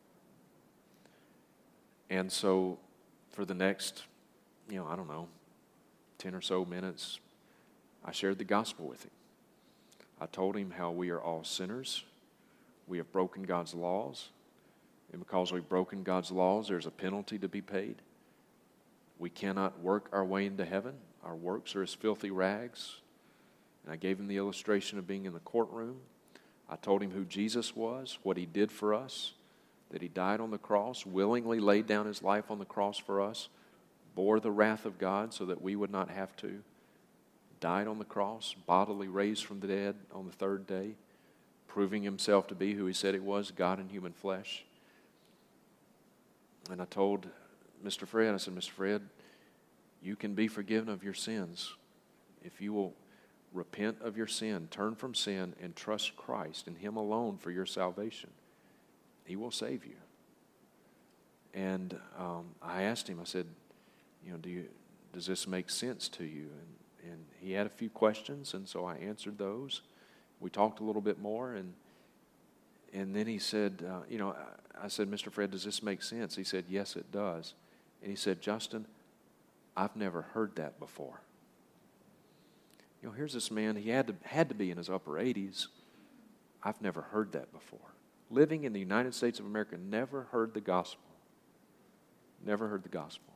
And so for the next, you know, I don't know, ten or so minutes, I shared the gospel with him. I told him how we are all sinners. We have broken God's laws. And because we've broken God's laws, there's a penalty to be paid. We cannot work our way into heaven. Our works are as filthy rags. And I gave him the illustration of being in the courtroom. I told him who Jesus was, what he did for us, that he died on the cross, willingly laid down his life on the cross for us, bore the wrath of God so that we would not have to, died on the cross, bodily raised from the dead on the third day, proving himself to be who he said he was, God in human flesh. And I told Mister Fred, I said, Mister Fred, you can be forgiven of your sins if you will repent of your sin, turn from sin, and trust Christ and Him alone for your salvation. He will save you. And um, I asked him, I said, you know, do you, does this make sense to you? And, and he had a few questions, and so I answered those. We talked a little bit more, and and then he said, uh, you know, I, I said, Mister Fred, does this make sense? He said, yes, it does. And he said, Justin, I've never heard that before. You know, here's this man, he had to, had to be in his upper eighties. I've never heard that before. Living in the United States of America, never heard the gospel. Never heard the gospel.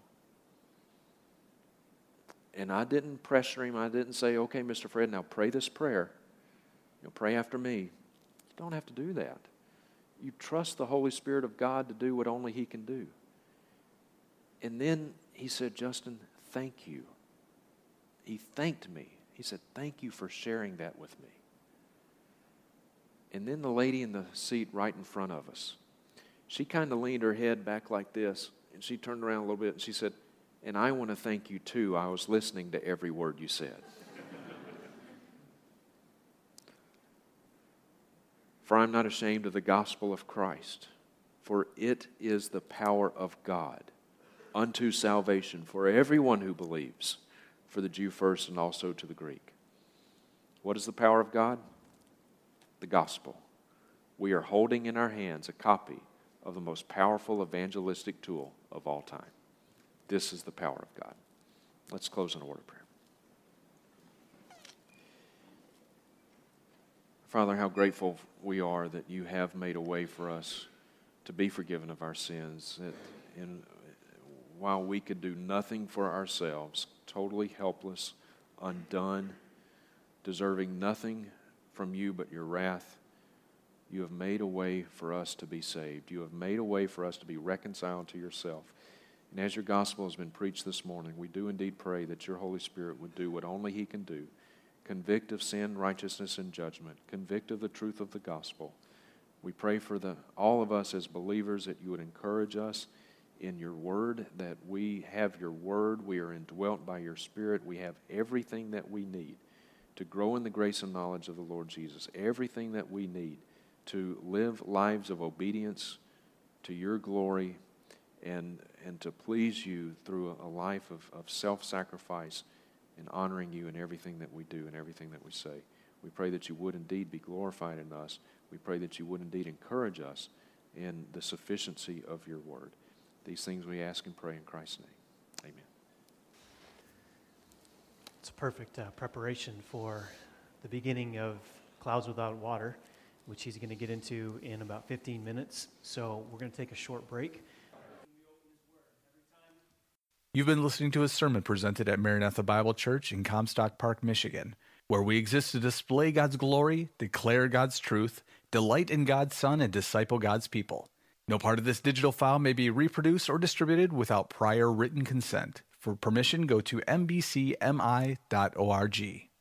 And I didn't pressure him. I didn't say, okay, Mister Fred, now pray this prayer. You know, pray after me. You don't have to do that. You trust the Holy Spirit of God to do what only He can do. And then he said, Justin, thank you. He thanked me. He said, thank you for sharing that with me. And then the lady in the seat right in front of us, she kind of leaned her head back like this, and she turned around a little bit, and she said, and I want to thank you too. I was listening to every word you said. For I'm not ashamed of the gospel of Christ, for it is the power of God unto salvation for everyone who believes, for the Jew first and also to the Greek. What is the power of God? The gospel. We are holding in our hands a copy of the most powerful evangelistic tool of all time. This is the power of God. Let's close in a word of prayer. Father, how grateful we are that you have made a way for us to be forgiven of our sins. That in, while we could do nothing for ourselves, totally helpless, undone, deserving nothing from you but your wrath, you have made a way for us to be saved. You have made a way for us to be reconciled to yourself. And as your gospel has been preached this morning, we do indeed pray that your Holy Spirit would do what only He can do. Convict of sin, righteousness, and judgment. Convict of the truth of the gospel. We pray for the all of us as believers that you would encourage us in your word, that we have your word, we are indwelt by your Spirit, we have everything that we need to grow in the grace and knowledge of the Lord Jesus, everything that we need to live lives of obedience to your glory and, and to please you through a life of, of self-sacrifice and honoring you in everything that we do and everything that we say. We pray that you would indeed be glorified in us. We pray that you would indeed encourage us in the sufficiency of your word. These things we ask and pray in Christ's name. Amen. It's a perfect uh, preparation for the beginning of Clouds Without Water, which he's going to get into in about fifteen minutes. So we're going to take a short break. You've been listening to a sermon presented at Maranatha Bible Church in Comstock Park, Michigan, where we exist to display God's glory, declare God's truth, delight in God's Son, and disciple God's people. No part of this digital file may be reproduced or distributed without prior written consent. For permission, go to m b c m i dot org.